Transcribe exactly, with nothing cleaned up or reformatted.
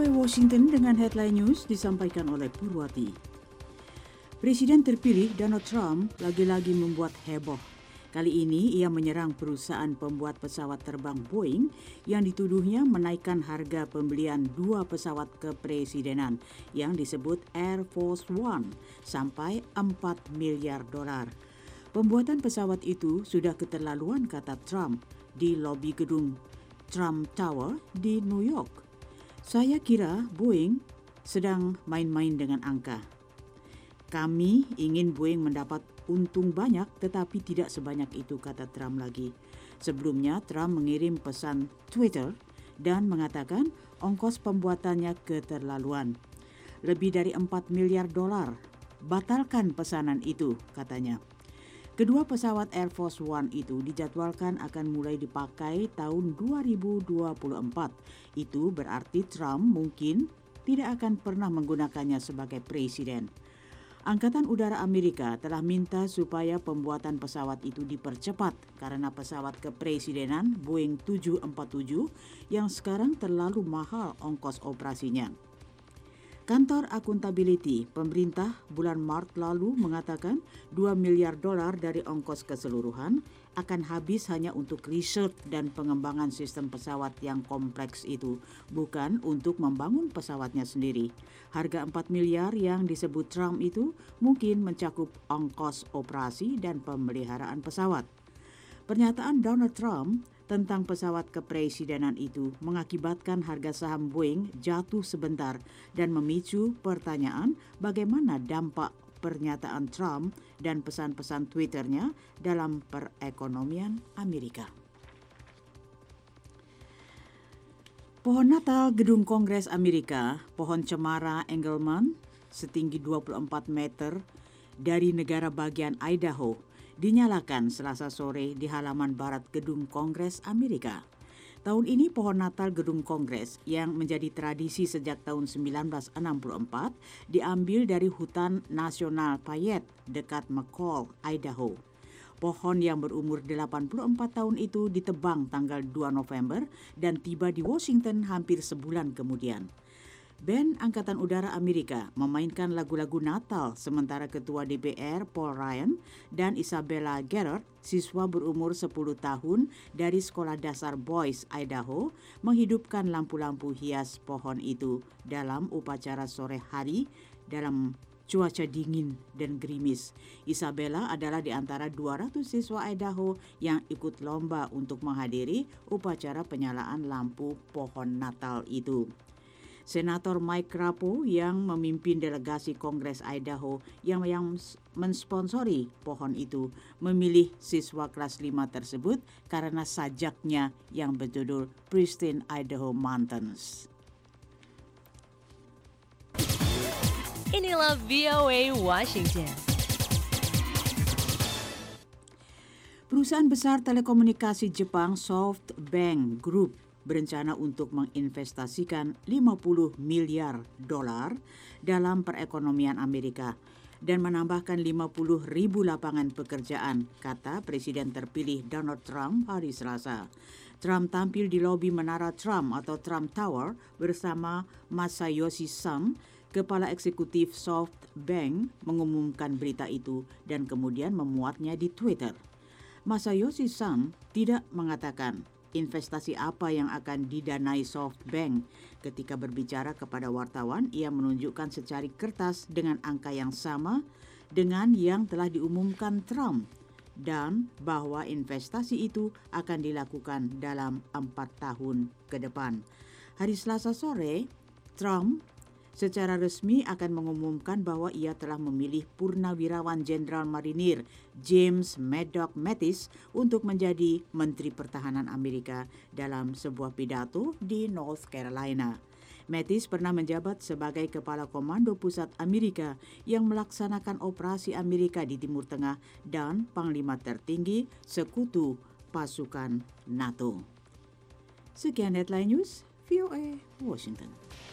V O A Washington dengan headline news disampaikan oleh Purwati. Presiden terpilih Donald Trump lagi-lagi membuat heboh. Kali ini ia menyerang perusahaan pembuat pesawat terbang Boeing yang dituduhnya menaikkan harga pembelian dua pesawat kepresidenan yang disebut Air Force One sampai empat miliar dolar. Pembuatan pesawat itu sudah keterlaluan, kata Trump di lobi gedung Trump Tower di New York. Saya kira Boeing sedang main-main dengan angka. Kami ingin Boeing mendapat untung banyak tetapi tidak sebanyak itu, kata Trump lagi. Sebelumnya Trump mengirim pesan Twitter dan mengatakan ongkos pembuatannya keterlaluan. Lebih dari empat miliar dolar. Batalkan pesanan itu, katanya. Kedua pesawat Air Force One itu dijadwalkan akan mulai dipakai tahun dua ribu dua puluh empat. Itu berarti Trump mungkin tidak akan pernah menggunakannya sebagai presiden. Angkatan Udara Amerika telah minta supaya pembuatan pesawat itu dipercepat karena pesawat kepresidenan Boeing tujuh empat tujuh yang sekarang terlalu mahal ongkos operasinya. Kantor Akuntability pemerintah bulan Maret lalu mengatakan dua miliar dolar dari ongkos keseluruhan akan habis hanya untuk riset dan pengembangan sistem pesawat yang kompleks itu, bukan untuk membangun pesawatnya sendiri. Harga empat miliar yang disebut Trump itu mungkin mencakup ongkos operasi dan pemeliharaan pesawat. Pernyataan Donald Trump tentang pesawat kepresidenan itu mengakibatkan harga saham Boeing jatuh sebentar dan memicu pertanyaan bagaimana dampak pernyataan Trump dan pesan-pesan Twitternya dalam perekonomian Amerika. Pohon Natal Gedung Kongres Amerika, pohon cemara Engelmann, setinggi dua puluh empat meter dari negara bagian Idaho, dinyalakan Selasa sore di halaman barat Gedung Kongres Amerika. Tahun ini pohon Natal Gedung Kongres yang menjadi tradisi sejak tahun sembilan belas enam puluh empat diambil dari hutan nasional Payette dekat McCall, Idaho. Pohon yang berumur delapan puluh empat tahun itu ditebang tanggal dua November dan tiba di Washington hampir sebulan kemudian. Band Angkatan Udara Amerika memainkan lagu-lagu Natal sementara Ketua D P R Paul Ryan dan Isabella Gerard, siswa berumur sepuluh tahun dari Sekolah Dasar Boys, Idaho, menghidupkan lampu-lampu hias pohon itu dalam upacara sore hari dalam cuaca dingin dan gerimis. Isabella adalah di antara dua ratus siswa Idaho yang ikut lomba untuk menghadiri upacara penyalaan lampu pohon Natal itu. Senator Mike Crapo yang memimpin delegasi Kongres Idaho yang, yang mensponsori pohon itu memilih siswa kelas lima tersebut karena sajaknya yang berjudul Pristine Idaho Mountains. Inilah V O A Washington. Perusahaan besar telekomunikasi Jepang SoftBank Group berencana untuk menginvestasikan lima puluh miliar dolar dalam perekonomian Amerika dan menambahkan lima puluh ribu lapangan pekerjaan, kata Presiden terpilih Donald Trump hari Selasa. Trump tampil di lobi Menara Trump atau Trump Tower bersama Masayoshi Son, Kepala Eksekutif SoftBank, mengumumkan berita itu dan kemudian memuatnya di Twitter. Masayoshi Son tidak mengatakan investasi apa yang akan didanai SoftBank. Ketika berbicara kepada wartawan, ia menunjukkan secari kertas dengan angka yang sama dengan yang telah diumumkan Trump dan bahwa investasi itu akan dilakukan dalam empat tahun ke depan. Hari Selasa sore, Trump secara resmi akan mengumumkan bahwa ia telah memilih Purnawirawan Jenderal Marinir James Maddox Mattis untuk menjadi Menteri Pertahanan Amerika dalam sebuah pidato di North Carolina. Mattis pernah menjabat sebagai Kepala Komando Pusat Amerika yang melaksanakan operasi Amerika di Timur Tengah dan Panglima tertinggi Sekutu Pasukan NATO. Sekian Headline News, V O A Washington.